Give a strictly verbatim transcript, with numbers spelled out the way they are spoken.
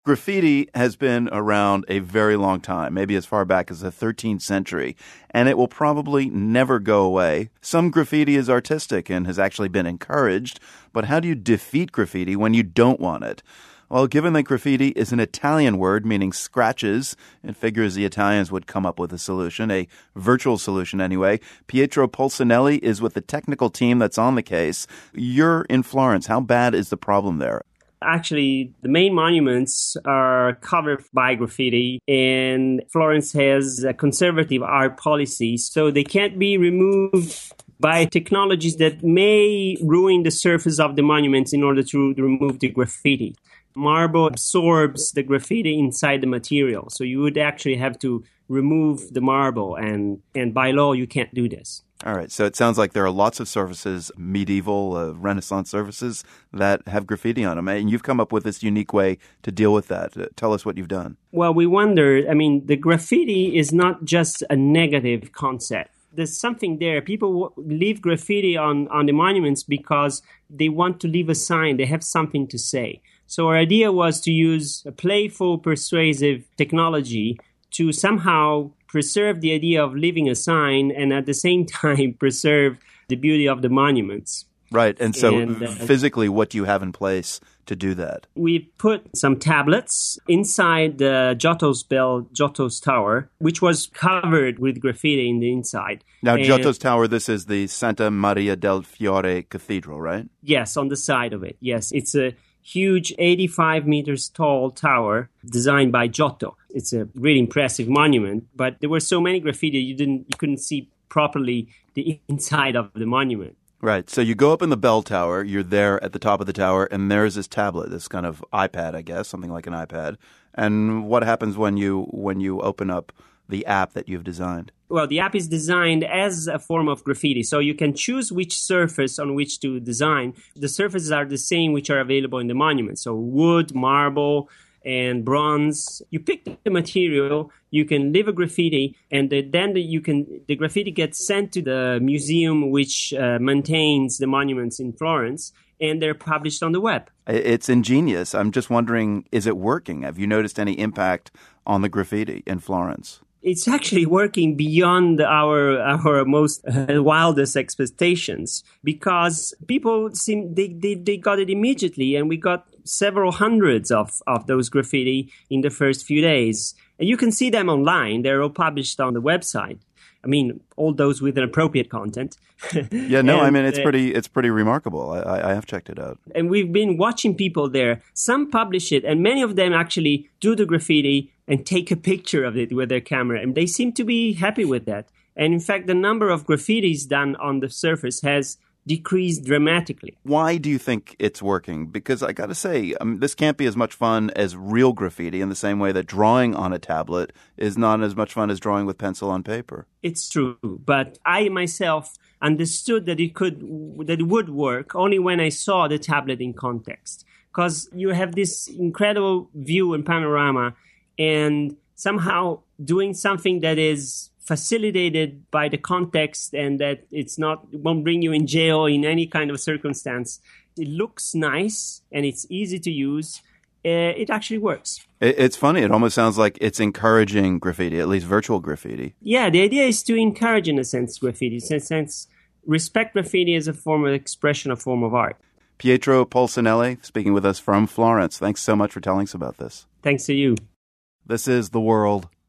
Graffiti has been around a very long time, maybe as far back as the thirteenth century, and it will probably never go away. Some graffiti is artistic and has actually been encouraged, but how do you defeat graffiti when you don't want it? Well, given that graffiti is an Italian word meaning scratches, it figures the Italians would come up with a solution, a virtual solution anyway. Pietro Polsinelli is with the technical team that's on the case. You're in Florence. How bad is the problem there? Actually, the main monuments are covered by graffiti, and Florence has a conservative art policy, so they can't be removed by technologies that may ruin the surface of the monuments in order to remove the graffiti. Marble absorbs the graffiti inside the material, so you would actually have to remove the marble, and, and by law, you can't do this. All right, so it sounds like there are lots of surfaces, medieval, uh, Renaissance surfaces, that have graffiti on them. And you've come up with this unique way to deal with that. Uh, tell us what you've done. Well, we wondered, I mean, the graffiti is not just a negative concept. There's something there. People leave graffiti on, on the monuments because they want to leave a sign. They have something to say. So our idea was to use a playful, persuasive technology to somehow preserve the idea of leaving a sign and at the same time preserve the beauty of the monuments. Right. And so and, uh, physically, what do you have in place to do that? We put some tablets inside the Giotto's bell, Giotto's Tower, which was covered with graffiti in the inside. Now, and Giotto's Tower, this is the Santa Maria del Fiore Cathedral, right? Yes, on the side of it. Yes, it's a huge eighty-five meters tall tower designed by Giotto. It's a really impressive monument, but there were so many graffiti you didn't you couldn't see properly the inside of the monument. Right. So you go up in the bell tower, you're there at the top of the tower, and there's this tablet, this kind of iPad, I guess, something like an iPad. And what happens when you when you open up the app that you've designed? Well, the app is designed as a form of graffiti, so you can choose which surface on which to design. The surfaces are the same which are available in the monument, so wood, marble, and bronze. You pick the material, you can leave a graffiti, and then the, you can the graffiti gets sent to the museum which uh, maintains the monuments in Florence, and they're published on the web. It's ingenious. I'm just wondering, is it working? Have you noticed any impact on the graffiti in Florence? It's actually working beyond our our most uh, wildest expectations, because people seem they, they, they got it immediately, and we got several hundreds of, of those graffiti in the first few days. And you can see them online. They're all published on the website. I mean, all those with an appropriate content. Yeah, no, and, I mean, it's uh, pretty it's pretty remarkable. I, I have checked it out. And we've been watching people there. Some publish it, and many of them actually do the graffiti and take a picture of it with their camera. And they seem to be happy with that. And in fact, the number of graffitis done on the surface has decreased dramatically. Why do you think it's working? Because I got to say, um, this can't be as much fun as real graffiti in the same way that drawing on a tablet is not as much fun as drawing with pencil on paper. It's true, but I myself understood that it could, that it would work only when I saw the tablet in context. Because you have this incredible view and panorama, and somehow doing something that is facilitated by the context and that it's not it won't bring you in jail in any kind of circumstance. It looks nice and it's easy to use. Uh, it actually works. It's funny. It almost sounds like it's encouraging graffiti, at least virtual graffiti. Yeah, the idea is to encourage, in a sense, graffiti. In a sense, respect graffiti as a form of expression, a form of art. Pietro Polsinelli speaking with us from Florence. Thanks so much for telling us about this. Thanks to you. This is The World.